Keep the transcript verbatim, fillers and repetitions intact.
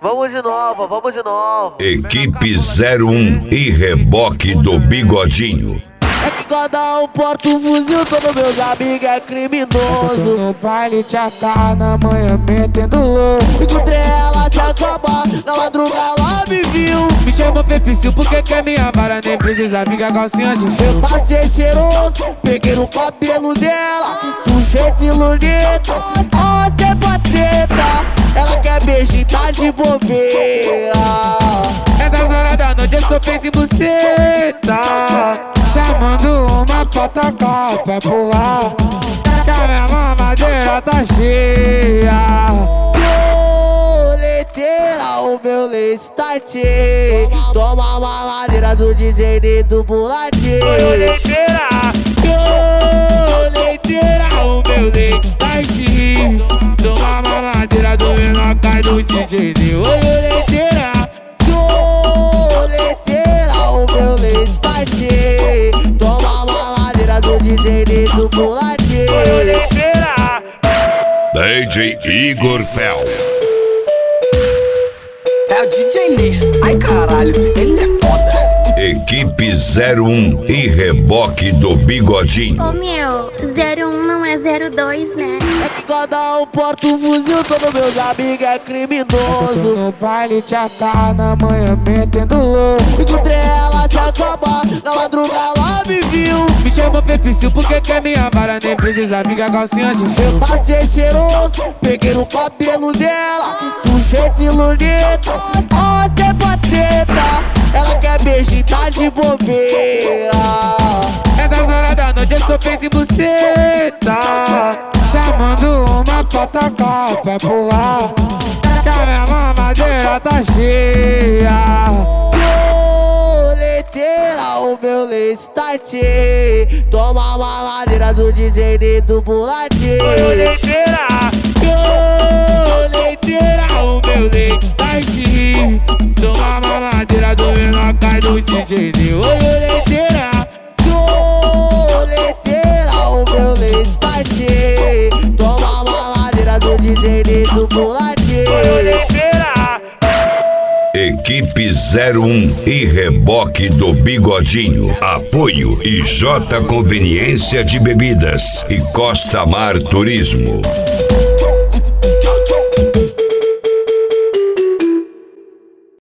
Vamos de novo, vamos de novo. Equipe zero um e reboque do Bigodinho. É que cada um porta um fuzil, todos meus amigos é criminoso. No baile te atar na manhã metendo louco. Encontrei ela se acabar, na madruga ela me viu. Me chamou Fefício porque quer minha vara, nem precisa amiga calcinha de fio. Eu passei cheiroso, peguei no cabelo dela, puxei de luneta, arrastei pra treta. Ela quer beijinho, tá de bobeira. Nessas horas da noite eu só penso em buceta, chamando uma pra tocar, pra pular, que a minha mamadeira tá cheia. Leiteira, o meu leite tá cheio. Toma uma madeira do D J do Buladinho. Leiteira, leiteira, o meu leite tá cheio. Toma uma madeira do menor cai do D J D. Oi, leiteira, leiteira, o meu leite tá cheio. Toma uma madeira do D J do Buladinho. oi, leiteira. D J Igor Fel. É o D J Ney, ai caralho, ele é foda. Equipe zero um e reboque do Bigodinho. Ô meu, zero um não é zero dois, né? É que cada um porta um fuzil, todos meus amigos é criminoso. No baile te atar na manhã metendo louco. Encontrei ela se acabar, na madruga ela me viu. Me chamou Fefício porque quer minha vara, nem precisa amiga calcinha de fio. Passei cheiroso, peguei no cabelo dela, puxei de luneta, arrastei pra treta. Ela quer beijinho, tá de bobeira. Nessas horas da noite eu só penso em buceta, chamando uma pra tocar, pra pular, que a minha mamadeira tá cheia. Leiteira, o meu leite tá cheio. Toma uma madeira do D J do Buladinho. Leiteira, leiteira, o meu leite tá cheio. Toma uma madeira do menor cai do D J D. Oi, leiteira, leiteira, o meu leite tá cheio. Toma uma madeira do D J do Buladinho. leiteira. Equipe zero um e reboque do Bigodinho. Apoio I J Conveniência de Bebidas e Costa Mar Turismo.